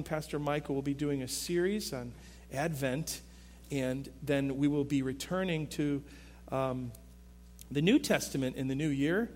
Pastor Michael will be doing a series on Advent, and then we will be returning to the New Testament in the new year,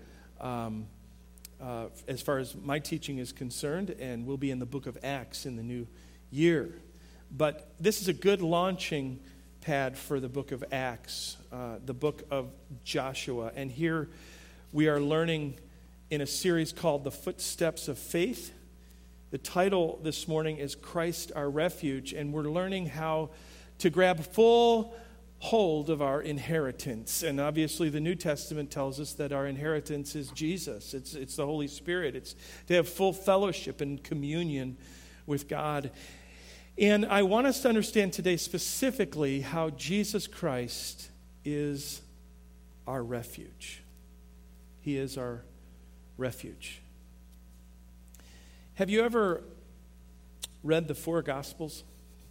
as far as my teaching is concerned, and we'll be in the book of Acts in the new year. But this is a good launching pad for the book of Acts, the book of Joshua. And here we are learning in a series called The Footsteps of Faith. The title this morning is Christ Our Refuge, and we're learning how to grab full hold of our inheritance. And obviously the New Testament tells us that our inheritance is Jesus. It's the Holy Spirit. It's to have full fellowship and communion with God. And I want us to understand today specifically how Jesus Christ is our refuge. He is our refuge. Have you ever read the four Gospels?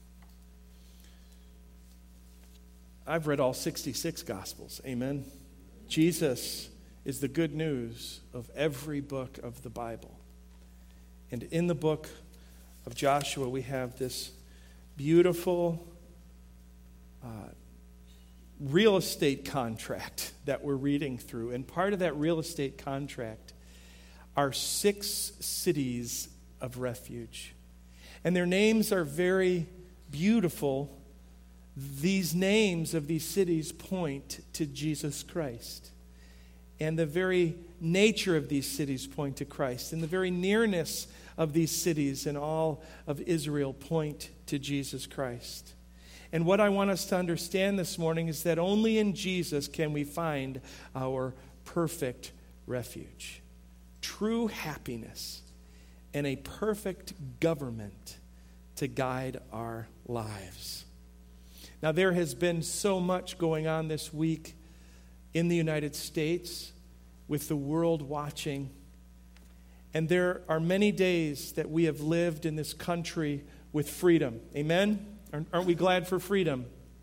I've read all 66 Gospels. Amen. Jesus is the good news of every book of the Bible. And in the book of Joshua, we have this beautiful real estate contract that we're reading through. And part of that real estate contract are 6 cities of refuge. And their names are very beautiful. These names of these cities point to Jesus Christ. And the very nature of these cities point to Christ. And the very nearness of these cities and all of Israel point to Jesus Christ. And what I want us to understand this morning is that only in Jesus can we find our perfect refuge. True happiness and a perfect government to guide our lives. Now, there has been so much going on this week in the United States with the world watching. And there are many days that we have lived in this country with freedom. Amen? Aren't we glad for freedom?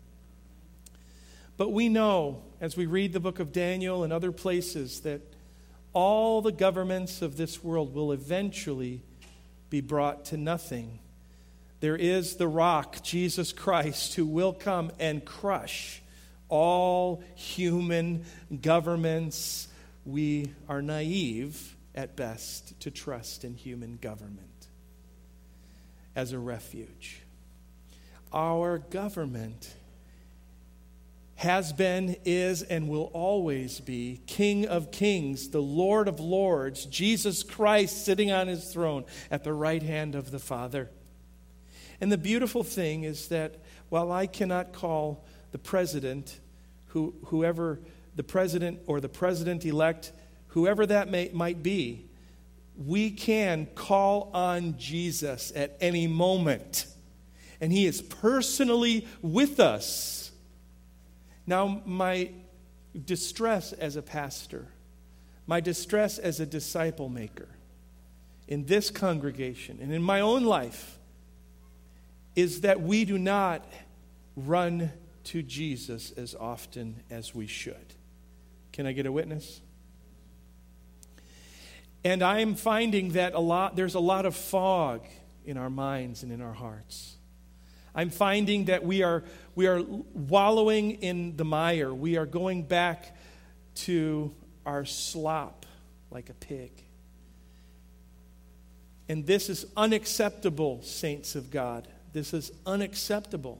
But we know, as we read the book of Daniel and other places, that all the governments of this world will eventually be brought to nothing. There is the rock, Jesus Christ, who will come and crush all human governments. We are naive, at best, to trust in human government as a refuge. Our government has been, is, and will always be King of Kings, the Lord of Lords, Jesus Christ sitting on his throne at the right hand of the Father. And the beautiful thing is that while I cannot call the president, whoever the president or the president-elect, whoever that might be, we can call on Jesus at any moment. And he is personally with us. Now, my distress as a pastor, my distress as a disciple maker in this congregation and in my own life is that we do not run to Jesus as often as we should. Can I get a witness? And I am finding that there's a lot of fog in our minds and in our hearts. I'm finding that we are wallowing in the mire. We are going back to our slop like a pig. And this is unacceptable, saints of God. This is unacceptable.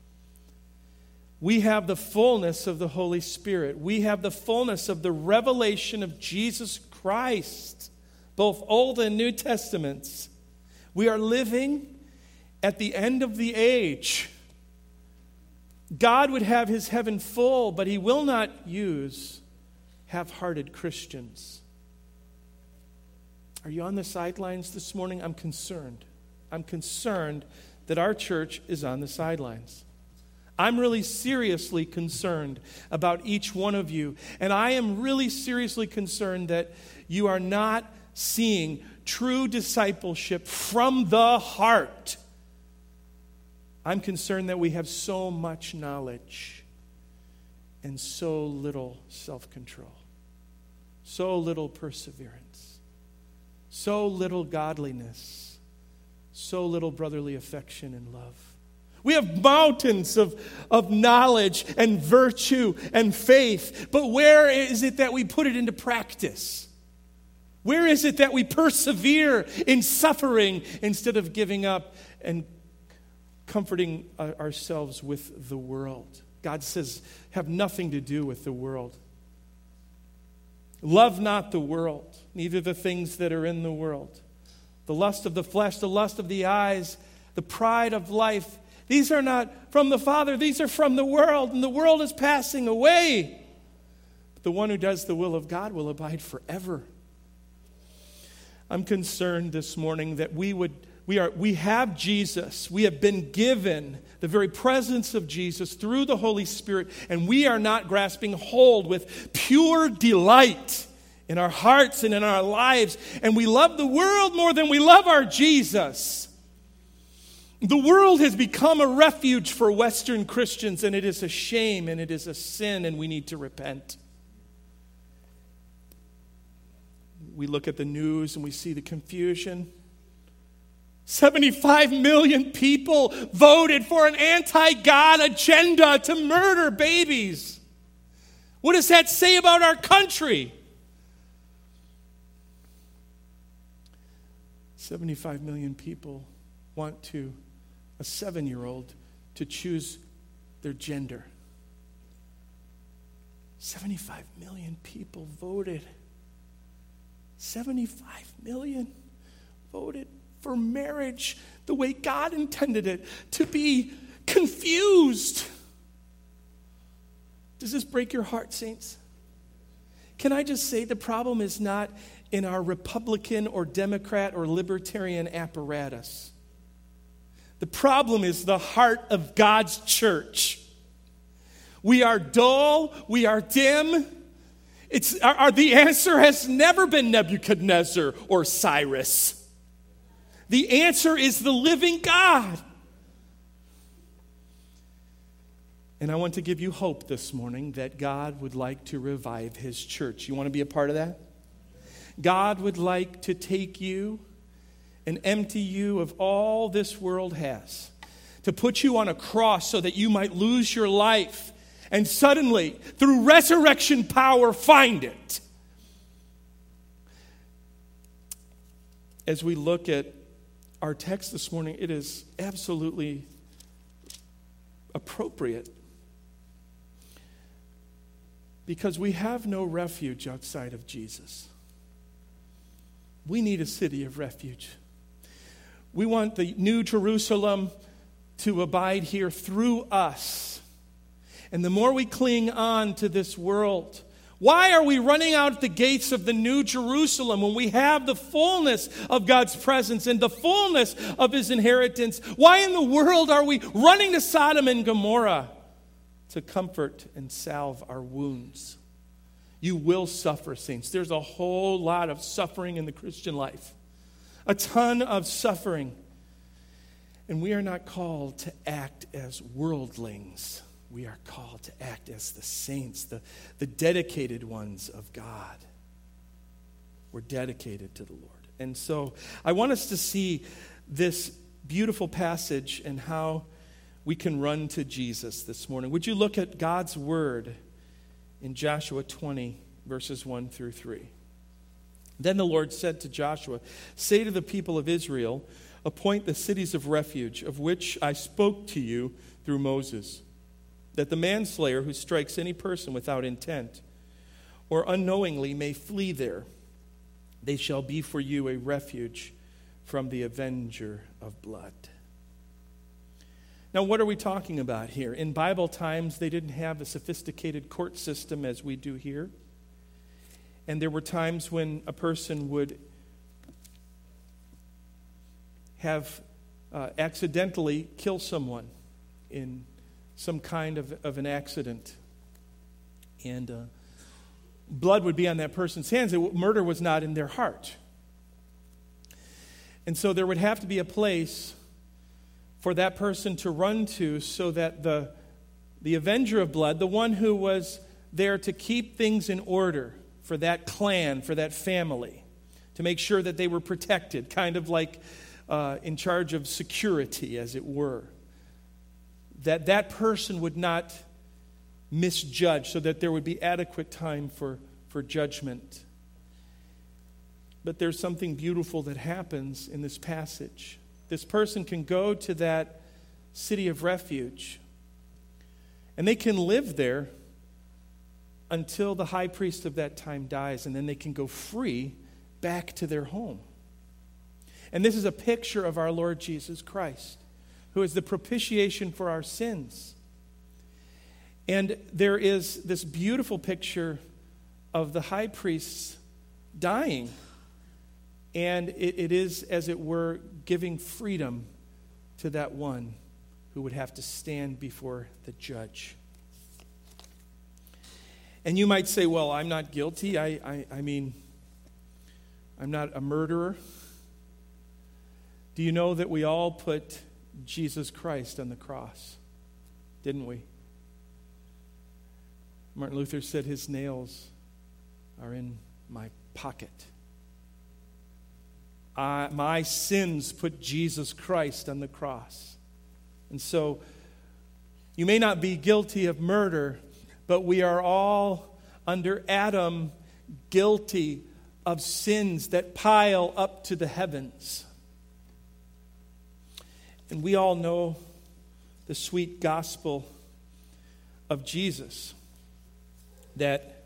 We have the fullness of the Holy Spirit. We have the fullness of the revelation of Jesus Christ, both Old and New Testaments. We are living at the end of the age. God would have his heaven full, but he will not use half-hearted Christians. Are you on the sidelines this morning? I'm concerned. I'm concerned that our church is on the sidelines. I'm really seriously concerned about each one of you. And I am really seriously concerned that you are not seeing true discipleship from the heart. I'm concerned that we have so much knowledge and so little self-control, so little perseverance, so little godliness, so little brotherly affection and love. We have mountains of knowledge and virtue and faith, but where is it that we put it into practice? Where is it that we persevere in suffering instead of giving up and comforting ourselves with the world? God says, have nothing to do with the world. Love not the world, neither the things that are in the world. The lust of the flesh, the lust of the eyes, the pride of life. These are not from the Father, these are from the world, and the world is passing away. But the one who does the will of God will abide forever. I'm concerned this morning that we have Jesus. We have been given the very presence of Jesus through the Holy Spirit, and we are not grasping hold with pure delight in our hearts and in our lives, and we love the world more than we love our Jesus. The world has become a refuge for Western Christians, and it is a shame and it is a sin, and we need to repent. We look at the news and we see the confusion. 75 million people voted for an anti-God agenda to murder babies. What does that say about our country? 75 million people want a 7-year-old to choose their gender. 75 million people voted. 75 million voted for marriage the way God intended it, to be confused. Does this break your heart, saints? Can I just say the problem is not in our Republican or Democrat or Libertarian apparatus. The problem is the heart of God's church. We are dull, we are dim. The answer has never been Nebuchadnezzar or Cyrus. The answer is the living God. And I want to give you hope this morning that God would like to revive His church. You want to be a part of that? God would like to take you and empty you of all this world has, to put you on a cross so that you might lose your life and suddenly, through resurrection power, find it. As we look at our text this morning, it is absolutely appropriate because we have no refuge outside of Jesus. We need a city of refuge. We want the New Jerusalem to abide here through us. And the more we cling on to this world, why are we running out the gates of the New Jerusalem when we have the fullness of God's presence and the fullness of His inheritance? Why in the world are we running to Sodom and Gomorrah to comfort and salve our wounds? You will suffer, saints. There's a whole lot of suffering in the Christian life. A ton of suffering. And we are not called to act as worldlings. We are called to act as the saints, the dedicated ones of God. We're dedicated to the Lord. And so I want us to see this beautiful passage and how we can run to Jesus this morning. Would you look at God's word in Joshua 20, verses 1 through 3. Then the Lord said to Joshua, "Say to the people of Israel, appoint the cities of refuge, of which I spoke to you through Moses, that the manslayer who strikes any person without intent or unknowingly may flee there. They shall be for you a refuge from the avenger of blood." Now, what are we talking about here? In Bible times, they didn't have a sophisticated court system as we do here. And there were times when a person would have accidentally kill someone in some kind of an accident. And blood would be on that person's hands. Murder was not in their heart. And so there would have to be a place for that person to run to so that the avenger of blood, the one who was there to keep things in order for that clan, for that family, to make sure that they were protected, kind of like in charge of security, as it were, that person would not misjudge, so that there would be adequate time for judgment. But there's something beautiful that happens in this passage. This person can go to that city of refuge, and they can live there until the high priest of that time dies, and then they can go free back to their home. And this is a picture of our Lord Jesus Christ, who is the propitiation for our sins. And there is this beautiful picture of the high priest dying. And it is, as it were, giving freedom to that one who would have to stand before the judge. And you might say, well, I'm not guilty. I mean, I'm not a murderer. Do you know that we all put Jesus Christ on the cross? Didn't we? Martin Luther said his nails are in my pocket. My sins put Jesus Christ on the cross. And so, you may not be guilty of murder, but we are all, under Adam, guilty of sins that pile up to the heavens. And we all know the sweet gospel of Jesus, that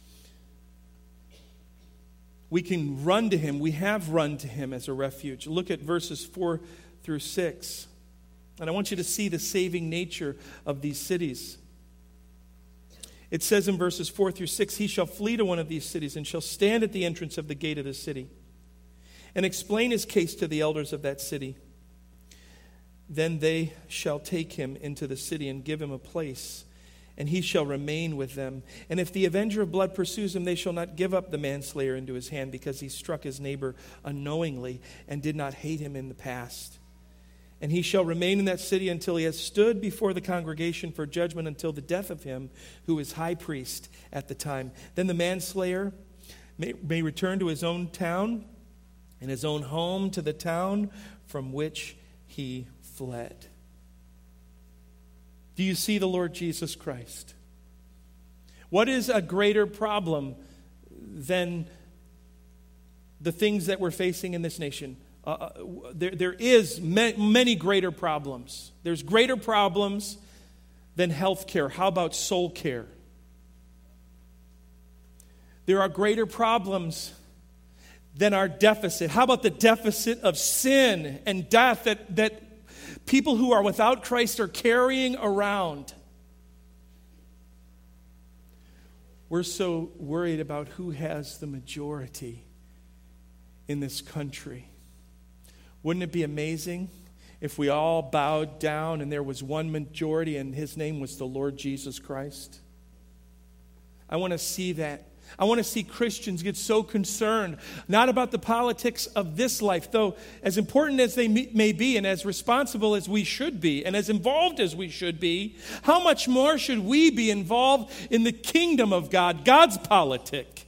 we can run to him. We have run to him as a refuge. Look at verses 4 through 6. And I want you to see the saving nature of these cities. It says in verses 4 through 6, he shall flee to one of these cities and shall stand at the entrance of the gate of the city and explain his case to the elders of that city. Then they shall take him into the city and give him a place, and he shall remain with them. And if the avenger of blood pursues him, they shall not give up the manslayer into his hand, because he struck his neighbor unknowingly and did not hate him in the past. And he shall remain in that city until he has stood before the congregation for judgment, until the death of him who is high priest at the time. Then the manslayer may return to his own town, and his own home to the town from which he fled. Do you see the Lord Jesus Christ? What is a greater problem than the things that we're facing in this nation? There is many greater problems. There's greater problems than health care. How about soul care? There are greater problems than our deficit. How about the deficit of sin and death that people who are without Christ are carrying around? We're so worried about who has the majority in this country. Wouldn't it be amazing if we all bowed down and there was one majority and his name was the Lord Jesus Christ? I want to see that. I want to see Christians get so concerned, not about the politics of this life, though as important as they may be and as responsible as we should be and as involved as we should be, how much more should we be involved in the kingdom of God, God's politic?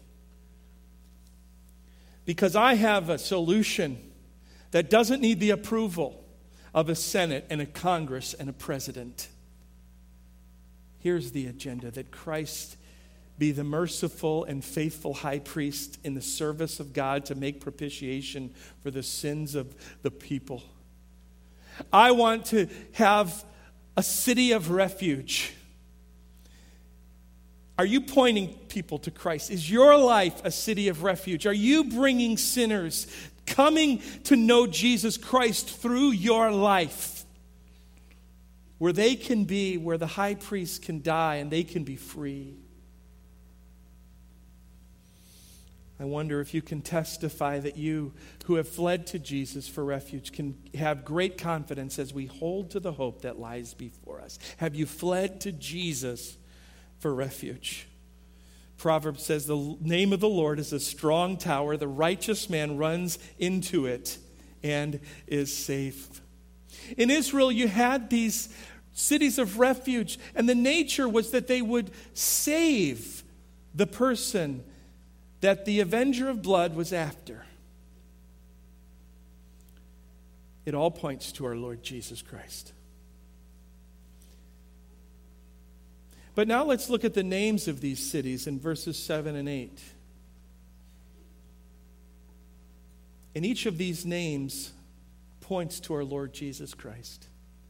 Because I have a solution that doesn't need the approval of a Senate and a Congress and a president. Here's the agenda: that Christ be the merciful and faithful high priest in the service of God to make propitiation for the sins of the people. I want to have a city of refuge. Are you pointing people to Christ? Is your life a city of refuge? Are you bringing sinners coming to know Jesus Christ through your life, where they can be, where the high priest can die and they can be free? I wonder if you can testify that you who have fled to Jesus for refuge can have great confidence as we hold to the hope that lies before us. Have you fled to Jesus for refuge? Proverbs says, the name of the Lord is a strong tower. The righteous man runs into it and is safe. In Israel, you had these cities of refuge, and the nature was that they would save the person that the avenger of blood was after. It all points to our Lord Jesus Christ. But now let's look at the names of these cities in verses 7 and 8. And each of these names points to our Lord Jesus Christ.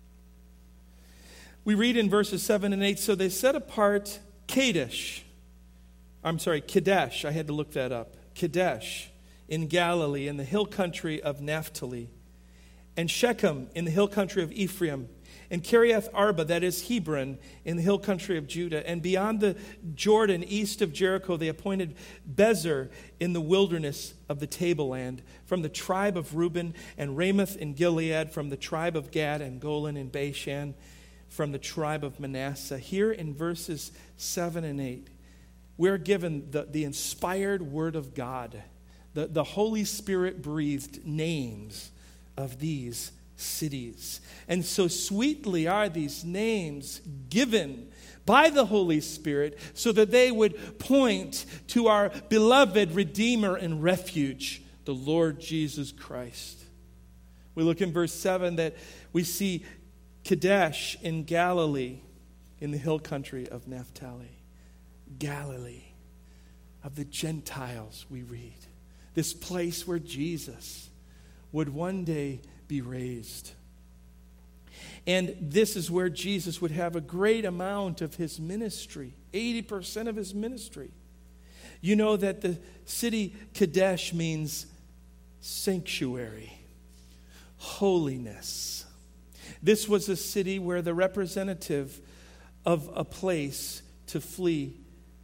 We read in verses 7 and 8, so they set apart Kadesh. I had to look that up. Kadesh in Galilee, in the hill country of Naphtali, and Shechem in the hill country of Ephraim, and Kiriath Arba, that is Hebron, in the hill country of Judah. And beyond the Jordan, east of Jericho, they appointed Bezer in the wilderness of the tableland, from the tribe of Reuben, and Ramoth in Gilead, from the tribe of Gad, and Golan in Bashan, from the tribe of Manasseh. Here in verses 7 and 8, we're given the inspired word of God, the Holy Spirit breathed names of these cities. And so sweetly are these names given by the Holy Spirit so that they would point to our beloved Redeemer and refuge, the Lord Jesus Christ. We look in verse 7 that we see Kadesh in Galilee, in the hill country of Naphtali. Galilee of the Gentiles, we read. This place where Jesus would one day be raised. And this is where Jesus would have a great amount of his ministry, 80% of his ministry. You know that the city Kadesh means sanctuary, holiness. This was a city where the representative of a place to flee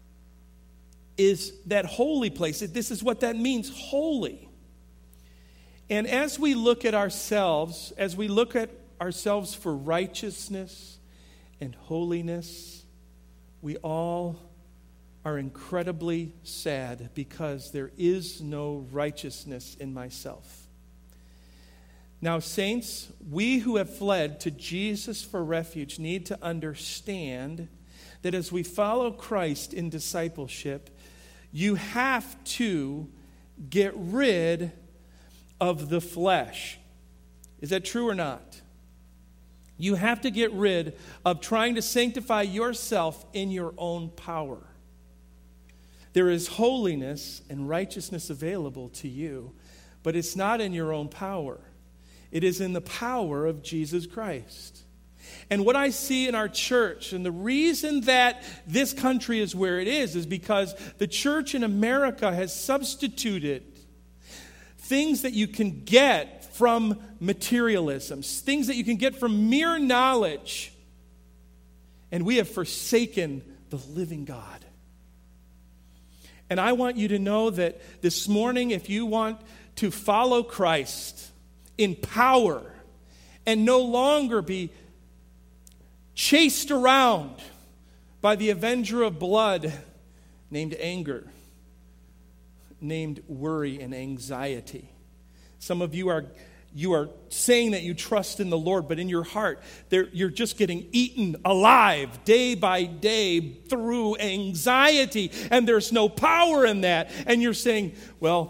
is that holy place. This is what that means, holy. And as we look at ourselves, for righteousness and holiness, we all are incredibly sad because there is no righteousness in myself. Now, saints, we who have fled to Jesus for refuge need to understand that as we follow Christ in discipleship, you have to get rid of the flesh. Is that true or not? You have to get rid of trying to sanctify yourself in your own power. There is holiness and righteousness available to you, but it's not in your own power. It is in the power of Jesus Christ. And what I see in our church, and the reason that this country is where it is because the church in America has substituted things that you can get from materialism, things that you can get from mere knowledge, and we have forsaken the living God. And I want you to know that this morning, if you want to follow Christ in power and no longer be chased around by the avenger of blood named anger, named worry and anxiety. Some of you are saying that you trust in the Lord, but in your heart, you're just getting eaten alive day by day through anxiety, and there's no power in that. And you're saying, well,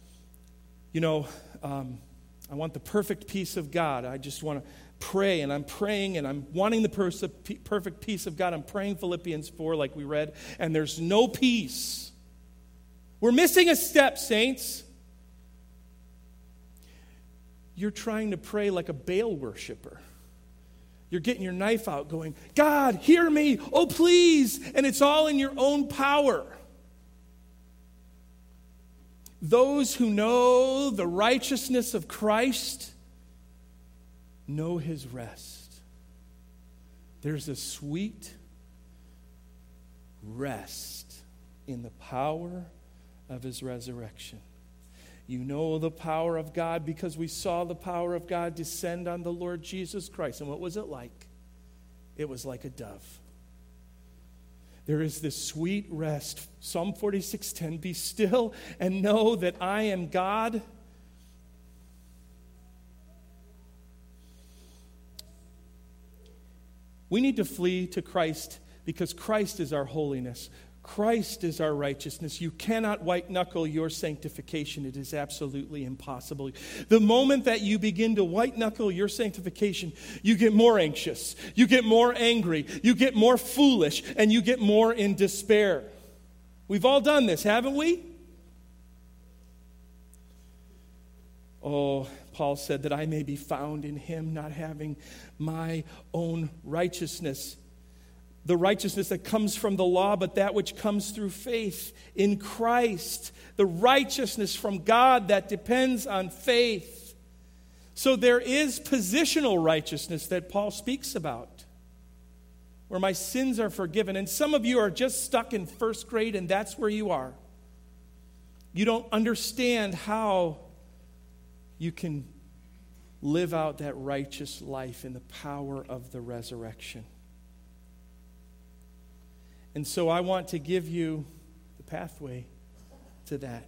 I want the perfect peace of God. I just want to pray, and I'm praying, and I'm wanting the perfect peace of God. I'm praying Philippians 4 like we read, and there's no peace. We're missing a step, saints. You're trying to pray like a Baal worshiper. You're getting your knife out going, God, hear me, oh please, and it's all in your own power. Those who know the righteousness of Christ know his rest. There's a sweet rest in the power of his resurrection. You know the power of God because we saw the power of God descend on the Lord Jesus Christ. And what was it like? It was like a dove. There is this sweet rest. Psalm 46:10, be still and know that I am God. We need to flee to Christ because Christ is our holiness. Christ is our righteousness. You cannot white-knuckle your sanctification. It is absolutely impossible. The moment that you begin to white-knuckle your sanctification, you get more anxious, you get more angry, you get more foolish, and you get more in despair. We've all done this, haven't we? Oh, Paul said that I may be found in him, not having my own righteousness, the righteousness that comes from the law, but that which comes through faith in Christ, the righteousness from God that depends on faith. So there is positional righteousness that Paul speaks about, where my sins are forgiven. And some of you are just stuck in first grade, and that's where you are. You don't understand how you can live out that righteous life in the power of the resurrection. And so I want to give you the pathway to that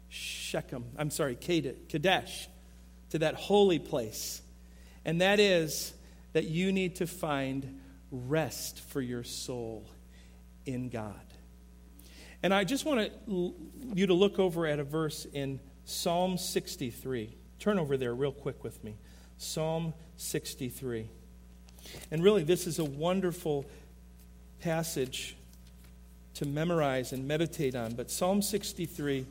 Kadesh, to that holy place. And that is that you need to find rest for your soul in God. And I just want you to look over at a verse in Psalm 63. Turn over there real quick with me. Psalm 63. And really, this is a wonderful passage to memorize and meditate on. But Psalm 63,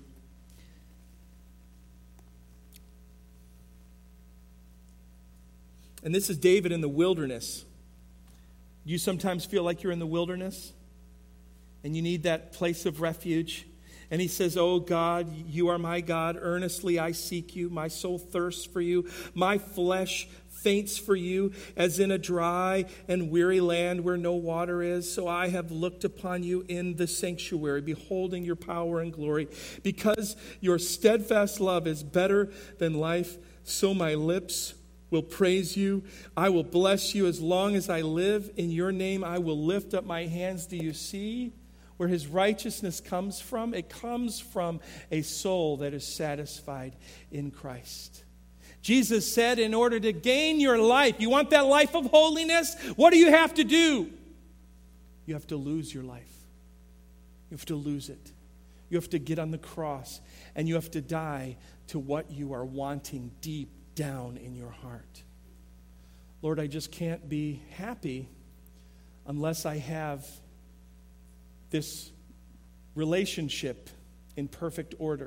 and this is David in the wilderness. You sometimes feel like you're in the wilderness and you need that place of refuge. And he says, "Oh God, you are my God. Earnestly I seek you. My soul thirsts for you. My flesh faints for you, as in a dry and weary land where no water is. So I have looked upon you in the sanctuary, beholding your power and glory. Because your steadfast love is better than life, so my lips will praise you. I will bless you as long as I live. In your name I will lift up my hands." Do you see where his righteousness comes from? It comes from a soul that is satisfied in Christ. Jesus said, in order to gain your life, you want that life of holiness? What do you have to do? You have to lose your life. You have to lose it. You have to get on the cross, and you have to die to what you are wanting deep down in your heart. Lord, I just can't be happy unless I have this relationship in perfect order.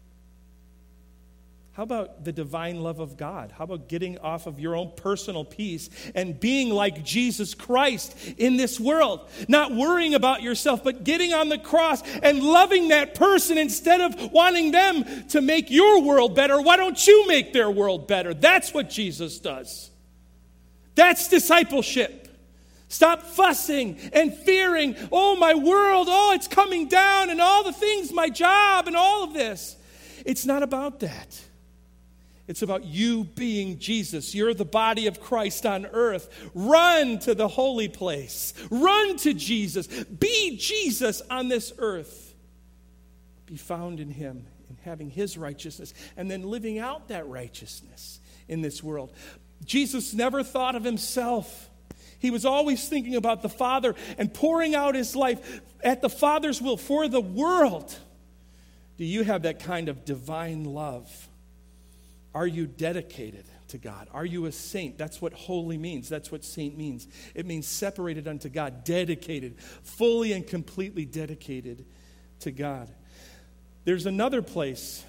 How about the divine love of God? How about getting off of your own personal peace and being like Jesus Christ in this world? Not worrying about yourself, but getting on the cross and loving that person instead of wanting them to make your world better. Why don't you make their world better? That's what Jesus does. That's discipleship. Stop fussing and fearing, oh, my world, oh, it's coming down, and all the things, my job, and all of this. It's not about that. It's about you being Jesus. You're the body of Christ on earth. Run to the holy place. Run to Jesus. Be Jesus on this earth. Be found in him, in having his righteousness, and then living out that righteousness in this world. Jesus never thought of himself. He was always thinking about the Father and pouring out his life at the Father's will for the world. Do you have that kind of divine love? Are you dedicated to God? Are you a saint? That's what holy means. That's what saint means. It means separated unto God, dedicated, fully and completely dedicated to God. There's another place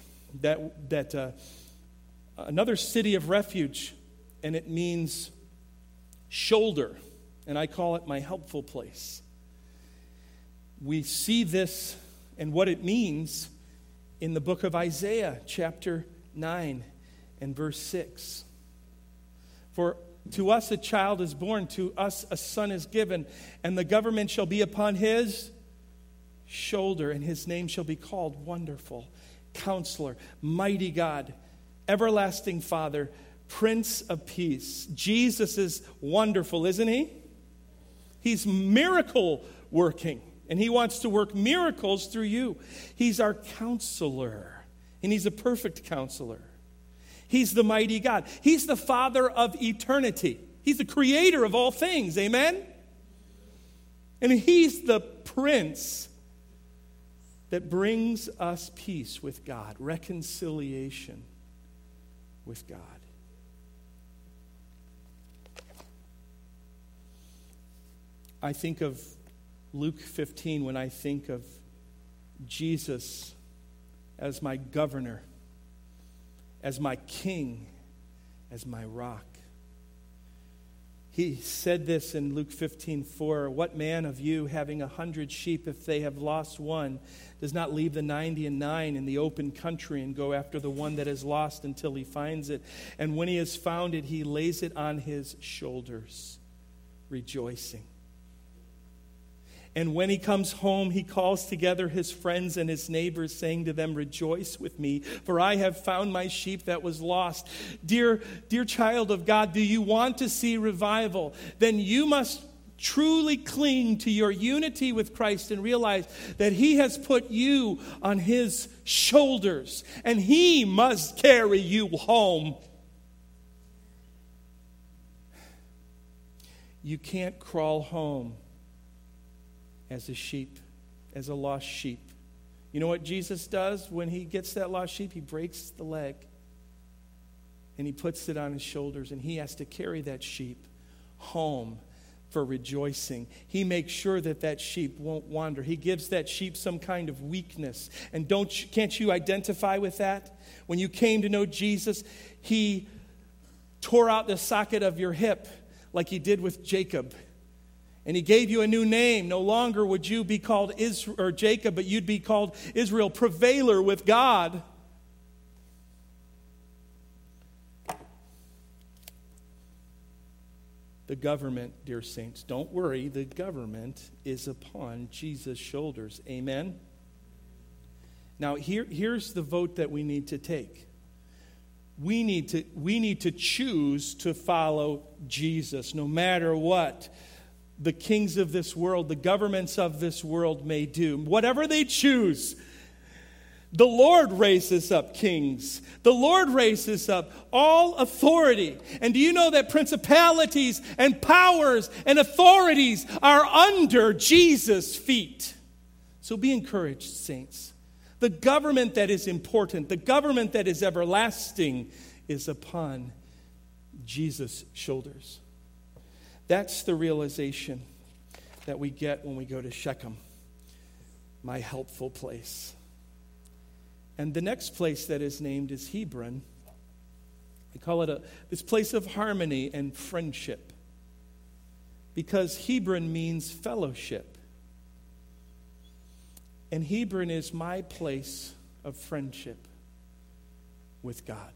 another city of refuge, and it means shoulder, and I call it my helpful place. We see this and what it means in the book of Isaiah, chapter 9 and verse 6. For to us a child is born, to us a son is given, and the government shall be upon his shoulder, and his name shall be called Wonderful, Counselor, Mighty God, Everlasting Father, Prince of Peace. Jesus is wonderful, isn't he? He's miracle working, and he wants to work miracles through you. He's our counselor, and he's a perfect counselor. He's the mighty God. He's the Father of eternity. He's the creator of all things, amen? And he's the Prince that brings us peace with God, reconciliation with God. I think of Luke 15 when I think of Jesus as my governor, as my king, as my rock. He said this in Luke 15:4, "What man of you, having 100 sheep, if they have lost one, does not leave the 99 in the open country and go after the one that is lost until he finds it? And when he has found it, he lays it on his shoulders, rejoicing. And when he comes home, he calls together his friends and his neighbors, saying to them, 'Rejoice with me, for I have found my sheep that was lost.'" Dear child of God, do you want to see revival? Then you must truly cling to your unity with Christ and realize that he has put you on his shoulders, and he must carry you home. You can't crawl home as a sheep, as a lost sheep. You know what Jesus does when he gets that lost sheep? He breaks the leg and he puts it on his shoulders, and he has to carry that sheep home for rejoicing. He makes sure that that sheep won't wander. He gives that sheep some kind of weakness. And can't you identify with that? When you came to know Jesus, he tore out the socket of your hip like he did with Jacob. And he gave you a new name. No longer would you be called Jacob, but you'd be called Israel, prevailer with God. The government, dear saints, don't worry, the government is upon Jesus' shoulders. Amen? Now, here's the vote that we need to take. We need to choose to follow Jesus, no matter what the kings of this world, the governments of this world may do. Whatever they choose, the Lord raises up kings. The Lord raises up all authority. And do you know that principalities and powers and authorities are under Jesus' feet? So be encouraged, saints. The government that is important, the government that is everlasting, is upon Jesus' shoulders. That's the realization that we get when we go to Shechem, my helpful place. And the next place that is named is Hebron. I call it this place of harmony and friendship, because Hebron means fellowship. And Hebron is my place of friendship with God.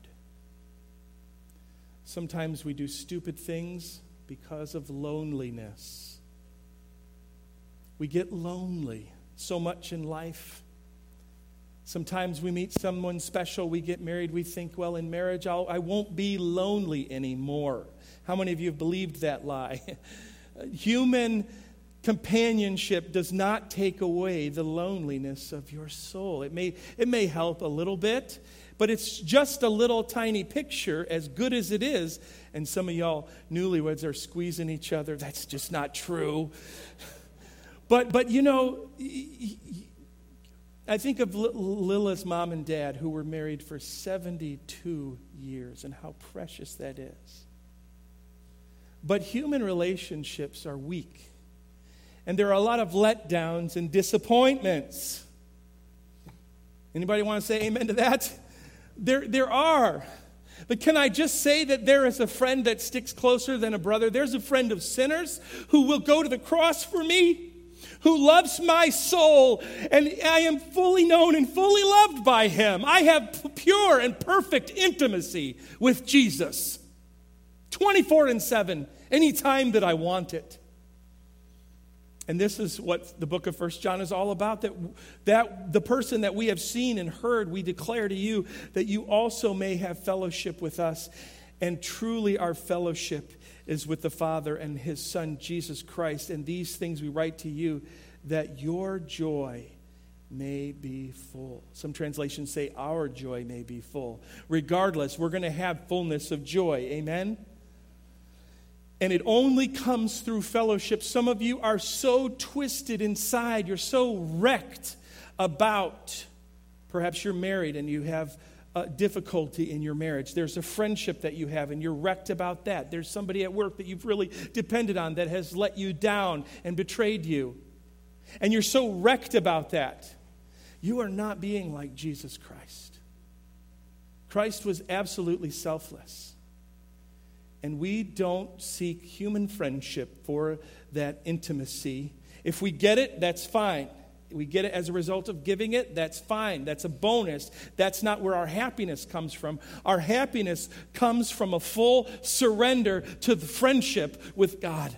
Sometimes we do stupid things because of loneliness. We get lonely so much in life. Sometimes we meet someone special, we get married, we think, well, in marriage, I won't be lonely anymore. How many of you have believed that lie? Human companionship does not take away the loneliness of your soul. It may help a little bit, but it's just a little tiny picture, as good as it is. And some of y'all newlyweds are squeezing each other. That's just not true. But you know, I think of Lila's mom and dad, who were married for 72 years, and how precious that is. But human relationships are weak. And there are a lot of letdowns and disappointments. Anybody want to say amen to that? There are. But can I just say that there is a friend that sticks closer than a brother? There's a friend of sinners who will go to the cross for me, who loves my soul, and I am fully known and fully loved by him. I have pure and perfect intimacy with Jesus, 24/7, anytime that I want it. And this is what the book of 1 John is all about, that the person that we have seen and heard, we declare to you that you also may have fellowship with us. And truly our fellowship is with the Father and his Son, Jesus Christ. And these things we write to you, that your joy may be full. Some translations say our joy may be full. Regardless, we're going to have fullness of joy. Amen? And it only comes through fellowship. Some of you are so twisted inside. You're so wrecked about, perhaps you're married and you have difficulty in your marriage. There's a friendship that you have and you're wrecked about that. There's somebody at work that you've really depended on that has let you down and betrayed you. And you're so wrecked about that. You are not being like Jesus Christ. Christ was absolutely selfless. And we don't seek human friendship for that intimacy. If we get it, that's fine. We get it as a result of giving it, that's fine. That's a bonus. That's not where our happiness comes from. Our happiness comes from a full surrender to the friendship with God.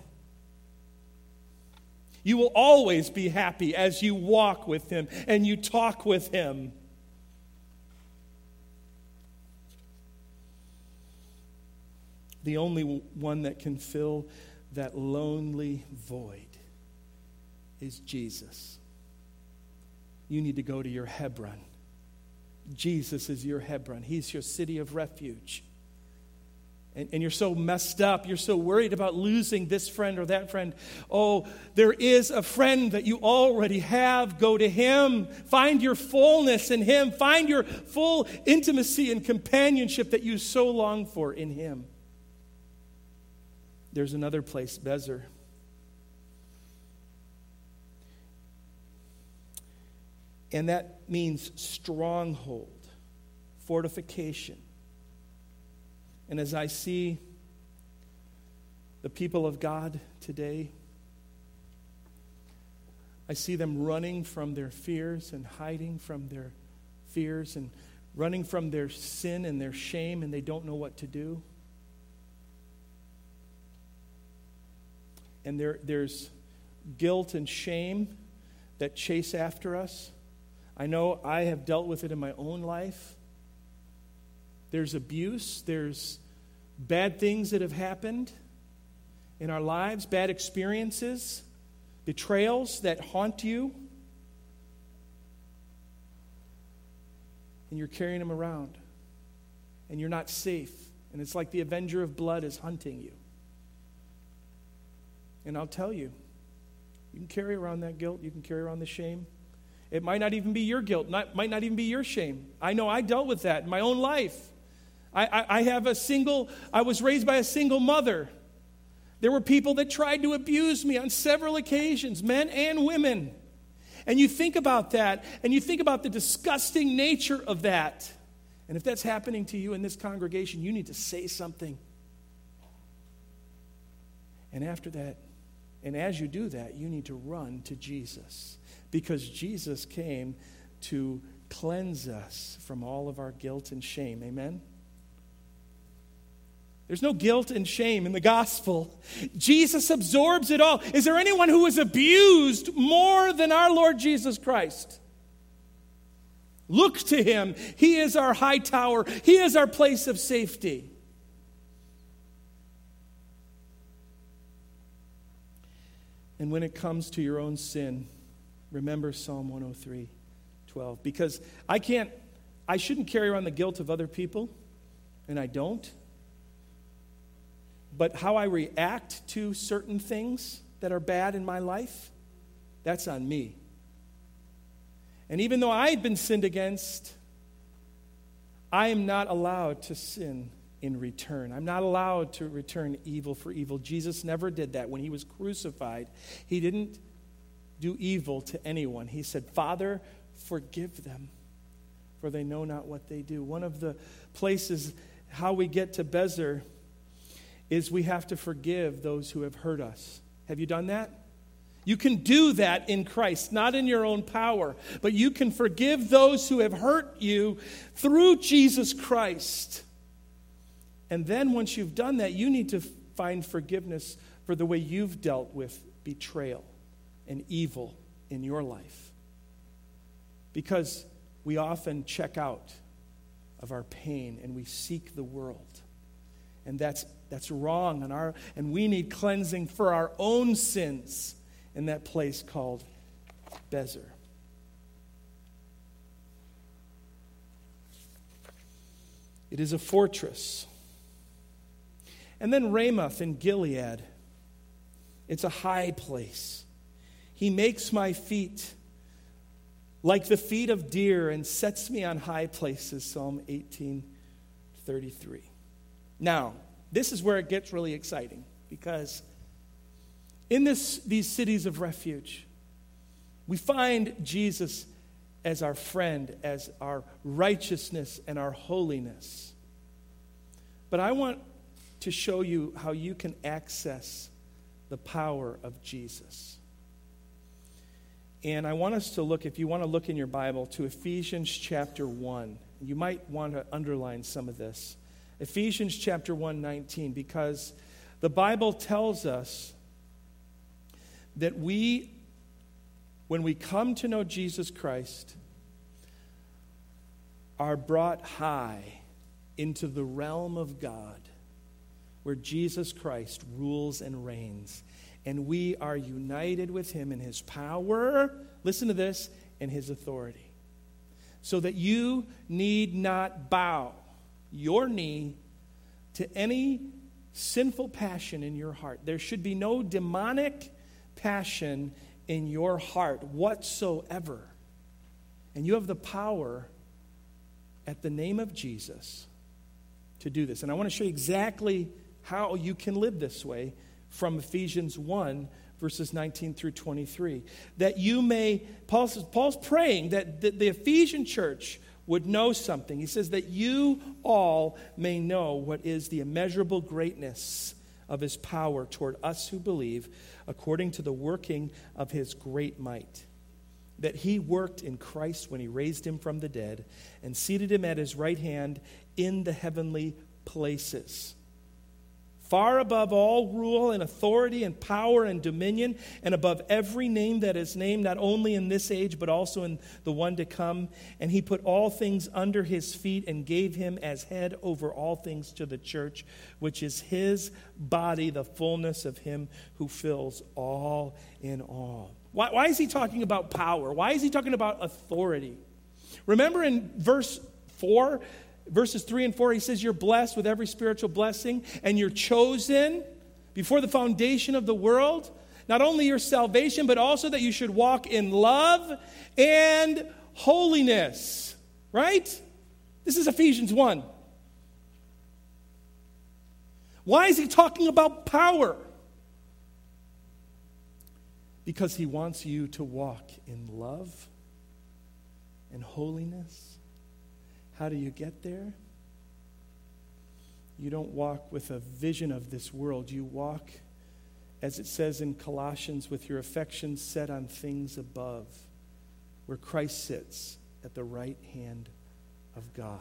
You will always be happy as you walk with Him and you talk with Him. The only one that can fill that lonely void is Jesus. You need to go to your Hebron. Jesus is your Hebron. He's your city of refuge. And you're so messed up. You're so worried about losing this friend or that friend. Oh, there is a friend that you already have. Go to Him. Find your fullness in Him. Find your full intimacy and companionship that you so long for in Him. There's another place, Bezer. And that means stronghold, fortification. And as I see the people of God today, I see them running from their fears and hiding from their fears and running from their sin and their shame, and they don't know what to do. And there's guilt and shame that chase after us. I know I have dealt with it in my own life. There's abuse. There's bad things that have happened in our lives, bad experiences, betrayals that haunt you. And you're carrying them around. And you're not safe. And it's like the avenger of blood is hunting you. And I'll tell you, you can carry around that guilt. You can carry around the shame. It might not even be your guilt. Might not even be your shame. I know I dealt with that in my own life. I was raised by a single mother. There were people that tried to abuse me on several occasions, men and women. And you think about that, and you think about the disgusting nature of that. And if that's happening to you in this congregation, you need to say something. And after that, and as you do that, you need to run to Jesus. Because Jesus came to cleanse us from all of our guilt and shame. Amen? There's no guilt and shame in the gospel. Jesus absorbs it all. Is there anyone who is abused more than our Lord Jesus Christ? Look to Him. He is our high tower. He is our place of safety. And when it comes to your own sin, remember Psalm 103:12. Because I shouldn't carry around the guilt of other people, and I don't. But how I react to certain things that are bad in my life, that's on me. And even though I've been sinned against, I am not allowed to sin in return. I'm not allowed to return evil for evil. Jesus never did that. When He was crucified, He didn't do evil to anyone. He said, Father, forgive them, for they know not what they do. One of the places how we get to Bezer is we have to forgive those who have hurt us. Have you done that? You can do that in Christ, not in your own power, but you can forgive those who have hurt you through Jesus Christ. And then once you've done that, you need to find forgiveness for the way you've dealt with betrayal and evil in your life. Because we often check out of our pain and we seek the world. And that's wrong and we need cleansing for our own sins in that place called Bezer. It is a fortress. And then Ramoth in Gilead. It's a high place. He makes my feet like the feet of deer and sets me on high places, Psalm 18:33. Now, this is where it gets really exciting, because in these cities of refuge, we find Jesus as our friend, as our righteousness and our holiness. But I want to show you how you can access the power of Jesus. And I want us to look, if you want to look in your Bible, to Ephesians chapter 1. You might want to underline some of this. Ephesians chapter 1:19, because the Bible tells us that when we come to know Jesus Christ, are brought high into the realm of God, where Jesus Christ rules and reigns. And we are united with him in his power, listen to this, and his authority. So that you need not bow your knee to any sinful passion in your heart. There should be no demonic passion in your heart whatsoever. And you have the power at the name of Jesus to do this. And I want to show you exactly how you can live this way from Ephesians 1, verses 19 through 23. That you may, Paul's praying that the Ephesian church would know something. He says that you all may know what is the immeasurable greatness of his power toward us who believe, according to the working of his great might. That he worked in Christ when he raised him from the dead and seated him at his right hand in the heavenly places, far above all rule and authority and power and dominion, and above every name that is named, not only in this age, but also in the one to come. And he put all things under his feet and gave him as head over all things to the church, which is his body, the fullness of him who fills all in all. Why is he talking about power? Why is he talking about authority? Remember in verses 3 and 4, he says you're blessed with every spiritual blessing, and you're chosen before the foundation of the world. Not only your salvation, but also that you should walk in love and holiness. Right? This is Ephesians 1. Why is he talking about power? Because he wants you to walk in love and holiness. How do you get there? You don't walk with a vision of this world. You walk, as it says in Colossians, with your affections set on things above, where Christ sits at the right hand of God.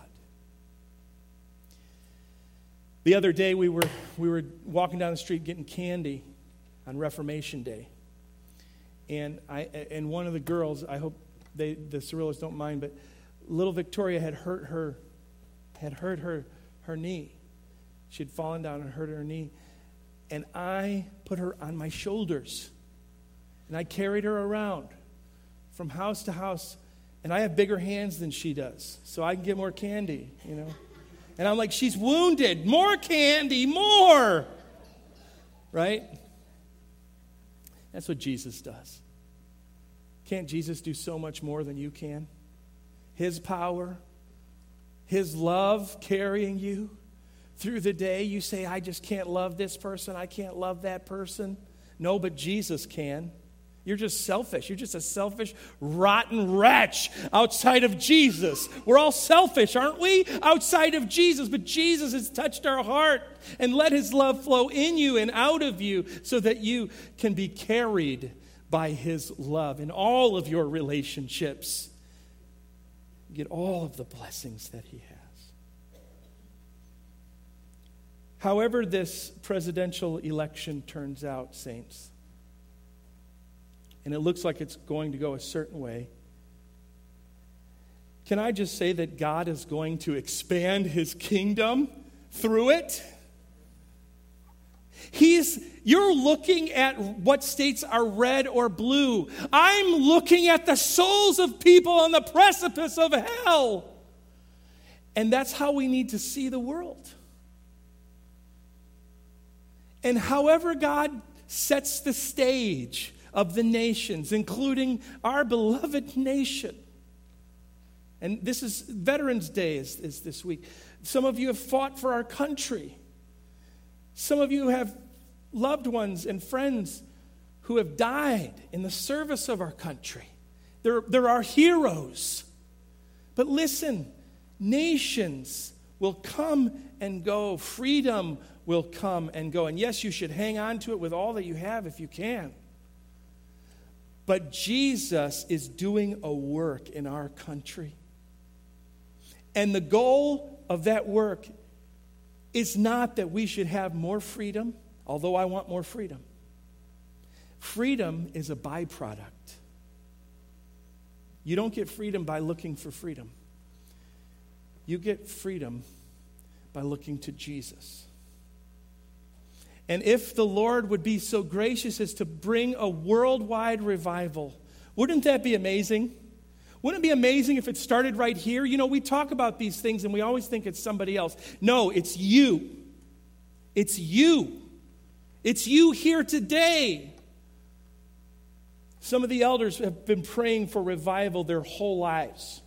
The other day we were walking down the street getting candy on Reformation Day. And one of the girls, I hope the Cirillos don't mind, but little Victoria had hurt her knee. She had fallen down and hurt her knee. And I put her on my shoulders. And I carried her around from house to house. And I have bigger hands than she does, so I can get more candy, you know. And I'm like, she's wounded. More candy, more. Right? That's what Jesus does. Can't Jesus do so much more than you can? His power, his love carrying you through the day. You say, I just can't love this person. I can't love that person. No, but Jesus can. You're just selfish. You're just a selfish, rotten wretch outside of Jesus. We're all selfish, aren't we? Outside of Jesus. But Jesus has touched our heart and let his love flow in you and out of you so that you can be carried by his love in all of your relationships. Get all of the blessings that he has. However this presidential election turns out, saints, and it looks like it's going to go a certain way, can I just say that God is going to expand his kingdom through it? You're looking at what states are red or blue. I'm looking at the souls of people on the precipice of hell. And that's how we need to see the world. And however God sets the stage of the nations, including our beloved nation, And this is Veterans Day is this week. Some of you have fought for our country. Some of you have loved ones and friends who have died in the service of our country. There are heroes. But listen, nations will come and go. Freedom will come and go. And yes, you should hang on to it with all that you have if you can. But Jesus is doing a work in our country. And the goal of that work is not that we should have more freedom, although I want more freedom. Freedom is a byproduct. You don't get freedom by looking for freedom. You get freedom by looking to Jesus. And if the Lord would be so gracious as to bring a worldwide revival, wouldn't that be amazing? Wouldn't it be amazing if it started right here? You know, we talk about these things and we always think it's somebody else. No, it's you. It's you. It's you here today. Some of the elders have been praying for revival their whole lives.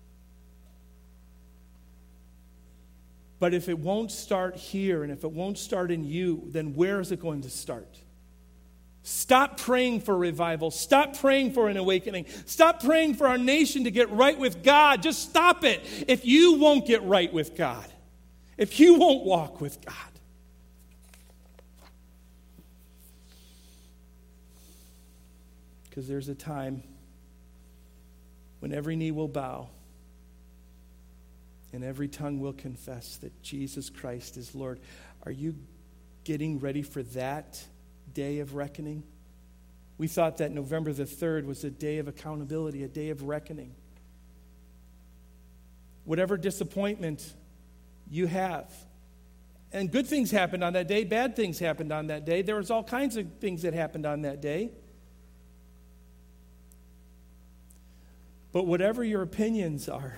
But if it won't start here and if it won't start in you, then where is it going to start? Stop praying for revival. Stop praying for an awakening. Stop praying for our nation to get right with God. Just stop it if you won't get right with God. If you won't walk with God. Because there's a time when every knee will bow and every tongue will confess that Jesus Christ is Lord. Are you getting ready for that day of reckoning? We thought that November the 3rd was a day of accountability, a day of reckoning. Whatever disappointment you have, and good things happened on that day, bad things happened on that day. There was all kinds of things that happened on that day. But whatever your opinions are,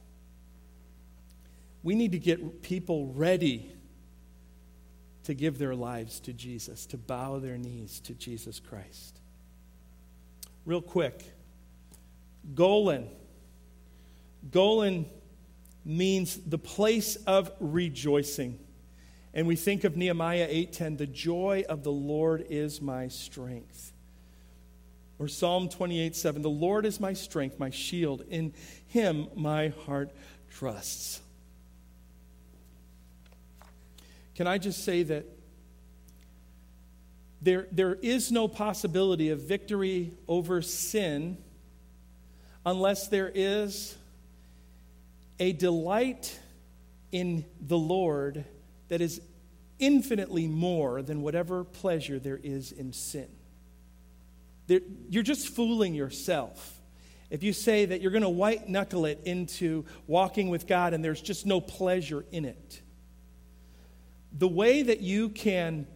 we need to get people ready to give their lives to Jesus, to bow their knees to Jesus Christ. Real quick, Golan. Golan means the place of rejoicing. And we think of Nehemiah 8:10, the joy of the Lord is my strength. Or Psalm 28:7, the Lord is my strength, my shield. In him my heart trusts. Can I just say that there is no possibility of victory over sin unless there is a delight in the Lord that is infinitely more than whatever pleasure there is in sin. You're just fooling yourself if you say that you're going to white-knuckle it into walking with God and there's just no pleasure in it. The way that you can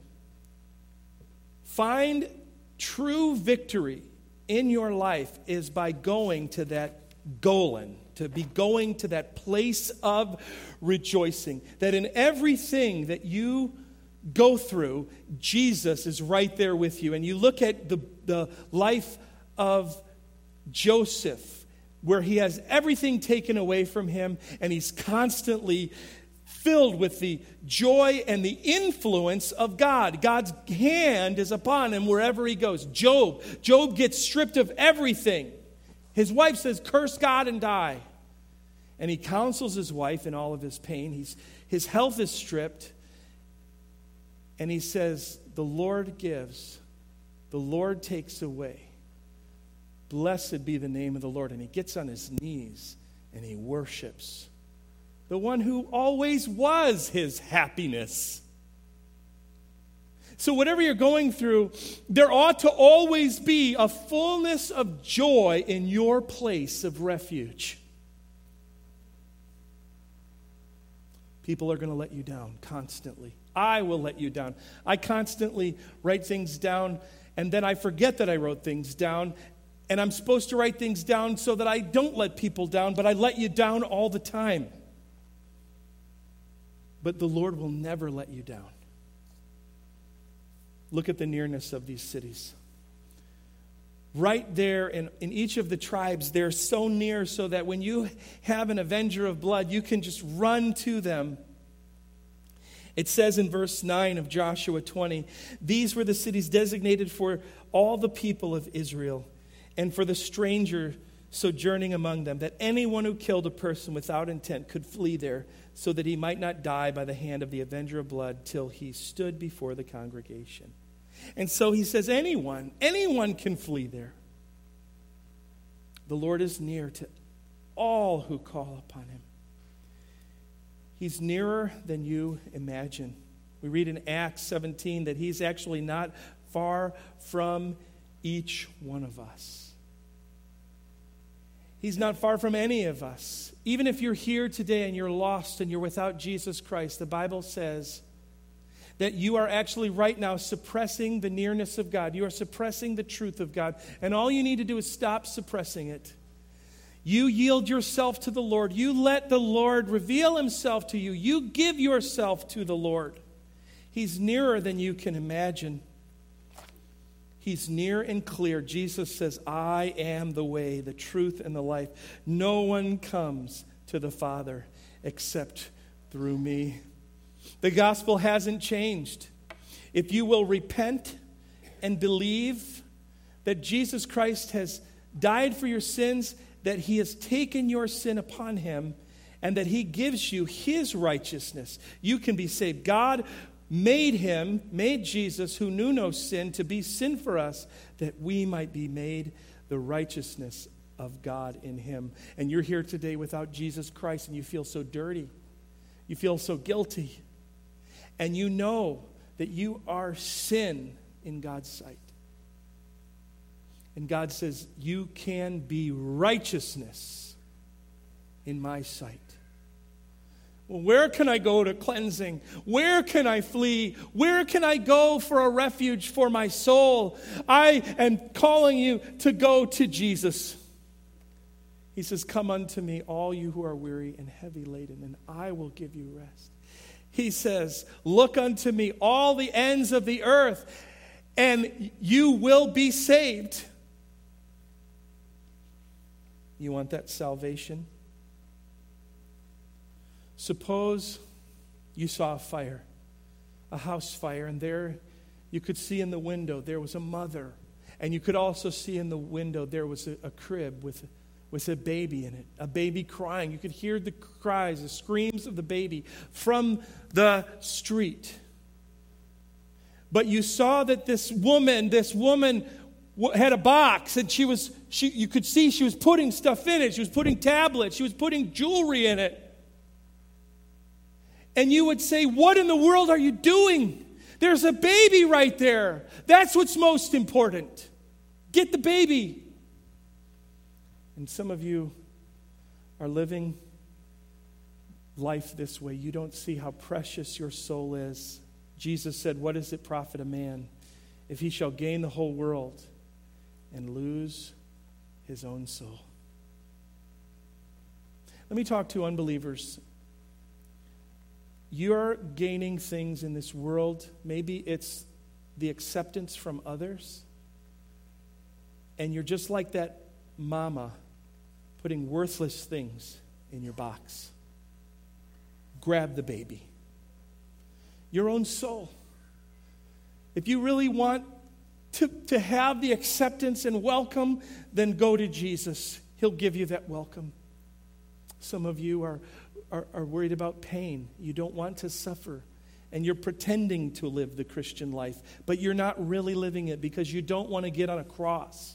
find true victory in your life is by going to that Golan, to be going to that place of rejoicing. That in everything that you go through, Jesus is right there with you. And you look at the life of Joseph, where he has everything taken away from him, and he's constantly filled with the joy and the influence of God. God's hand is upon him wherever he goes. Job gets stripped of everything. His wife says, curse God and die. And he counsels his wife in all of his pain. His health is stripped. And he says, the Lord gives, the Lord takes away. Blessed be the name of the Lord. And he gets on his knees and he worships the one who always was his happiness. So whatever you're going through, there ought to always be a fullness of joy in your place of refuge. People are going to let you down constantly. I will let you down. I constantly write things down, and then I forget that I wrote things down, and I'm supposed to write things down so that I don't let people down, but I let you down all the time. But the Lord will never let you down. Look at the nearness of these cities. right there in each of the tribes. They're so near so that when you have an avenger of blood, you can just run to them. It says in verse 9 of Joshua 20, these were the cities designated for all the people of Israel and for the stranger sojourning among them, that anyone who killed a person without intent could flee there, so that he might not die by the hand of the avenger of blood till he stood before the congregation. And so he says anyone can flee there. The Lord is near to all who call upon him. He's nearer than you imagine. We read in Acts 17 that he's actually not far from each one of us. He's not far from any of us. Even if you're here today and you're lost and you're without Jesus Christ, the Bible says that you are actually right now suppressing the nearness of God. You are suppressing the truth of God. And all you need to do is stop suppressing it. You yield yourself to the Lord. You let the Lord reveal himself to you. You give yourself to the Lord. He's nearer than you can imagine. He's near and clear. Jesus says, I am the way, the truth, and the life. No one comes to the Father except through me. The gospel hasn't changed. If you will repent and believe that Jesus Christ has died for your sins, that he has taken your sin upon him, and that he gives you his righteousness, you can be saved. God made Jesus, who knew no sin, to be sin for us, that we might be made the righteousness of God in him. And you're here today without Jesus Christ, and you feel so dirty. You feel so guilty. And you know that you are sin in God's sight. And God says, you can be righteousness in my sight. Well, where can I go to cleansing? Where can I flee? Where can I go for a refuge for my soul? I am calling you to go to Jesus. He says, come unto me, all you who are weary and heavy laden, and I will give you rest. He says, look unto me, all the ends of the earth, and you will be saved. You want that salvation? Suppose you saw a fire, a house fire, and there you could see in the window there was a mother. And you could also see in the window there was a crib with a baby in it, a baby crying. You could hear the cries, the screams of the baby from the street. But you saw that this woman had a box, and you could see she was putting stuff in it. She was putting tablets. She was putting jewelry in it. And you would say, what in the world are you doing? There's a baby right there. That's what's most important. Get the baby. And some of you are living life this way. You don't see how precious your soul is. Jesus said, what does it profit a man if he shall gain the whole world and lose his own soul? Let me talk to unbelievers. You're gaining things in this world. Maybe it's the acceptance from others. And you're just like that mama putting worthless things in your box. Grab the baby. Your own soul. If you really want to have the acceptance and welcome, then go to Jesus. He'll give you that welcome. Some of you are worried about pain. You don't want to suffer. And you're pretending to live the Christian life, but you're not really living it because you don't want to get on a cross.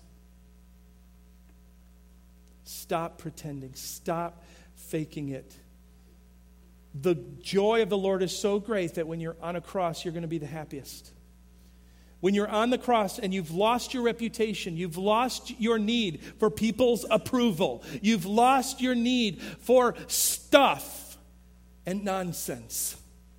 Stop pretending. Stop faking it. The joy of the Lord is so great that when you're on a cross, you're going to be the happiest. When you're on the cross and you've lost your reputation, you've lost your need for people's approval, you've lost your need for stuff and nonsense,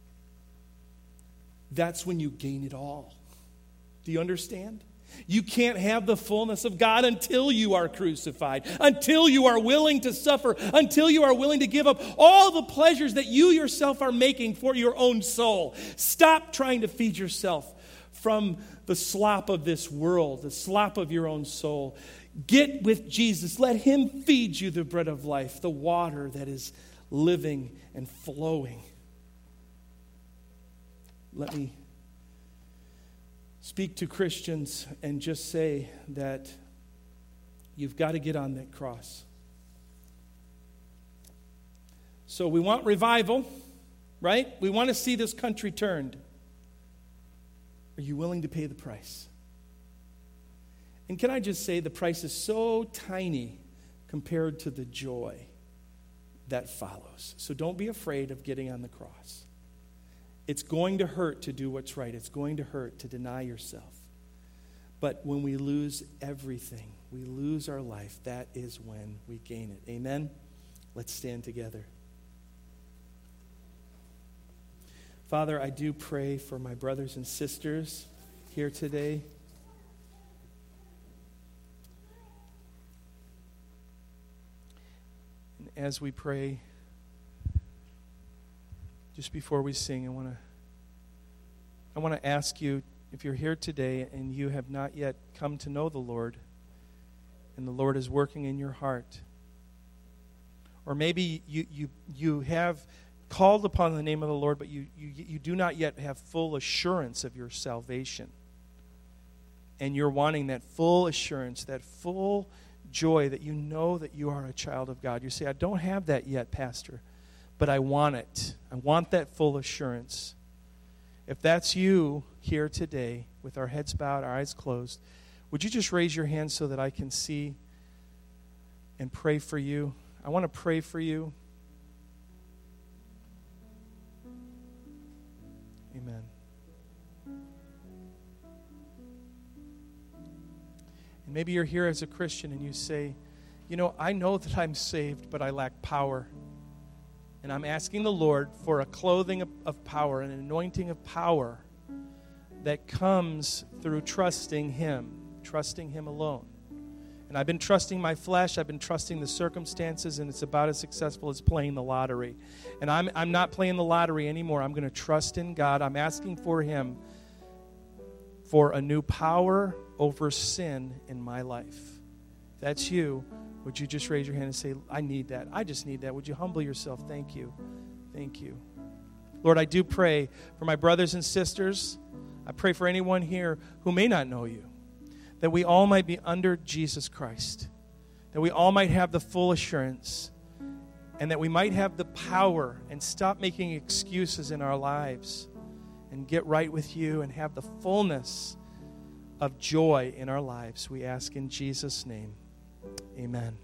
that's when you gain it all. Do you understand? You can't have the fullness of God until you are crucified, until you are willing to suffer, until you are willing to give up all the pleasures that you yourself are making for your own soul. Stop trying to feed yourself from the slop of this world, the slop of your own soul. Get with Jesus. Let him feed you the bread of life, the water that is living and flowing. Let me speak to Christians and just say that you've got to get on that cross. So we want revival, right? We want to see this country turned. Are you willing to pay the price? And can I just say the price is so tiny compared to the joy that follows. So don't be afraid of getting on the cross. It's going to hurt to do what's right. It's going to hurt to deny yourself. But when we lose everything, we lose our life, that is when we gain it. Amen? Let's stand together. Father, I do pray for my brothers and sisters here today. And as we pray, just before we sing, I want to ask you, if you're here today and you have not yet come to know the Lord, and the Lord is working in your heart, or maybe you have called upon the name of the Lord, but you do not yet have full assurance of your salvation. And you're wanting that full assurance, that full joy that you know that you are a child of God. You say, I don't have that yet, Pastor, but I want it. I want that full assurance. If that's you here today, with our heads bowed, our eyes closed, would you just raise your hand so that I can see and pray for you? I want to pray for you. Amen. And maybe you're here as a Christian and you say, I know that I'm saved, but I lack power. And I'm asking the Lord for a clothing of power, an anointing of power that comes through trusting Him alone. And I've been trusting my flesh, I've been trusting the circumstances, and it's about as successful as playing the lottery. And I'm not playing the lottery anymore. I'm going to trust in God. I'm asking for Him for a new power over sin in my life. If that's you, would you just raise your hand and say, I need that. I just need that. Would you humble yourself? Thank you. Thank you. Lord, I do pray for my brothers and sisters. I pray for anyone here who may not know you, that we all might be under Jesus Christ, that we all might have the full assurance, and that we might have the power and stop making excuses in our lives and get right with you and have the fullness of joy in our lives. We ask in Jesus' name. Amen.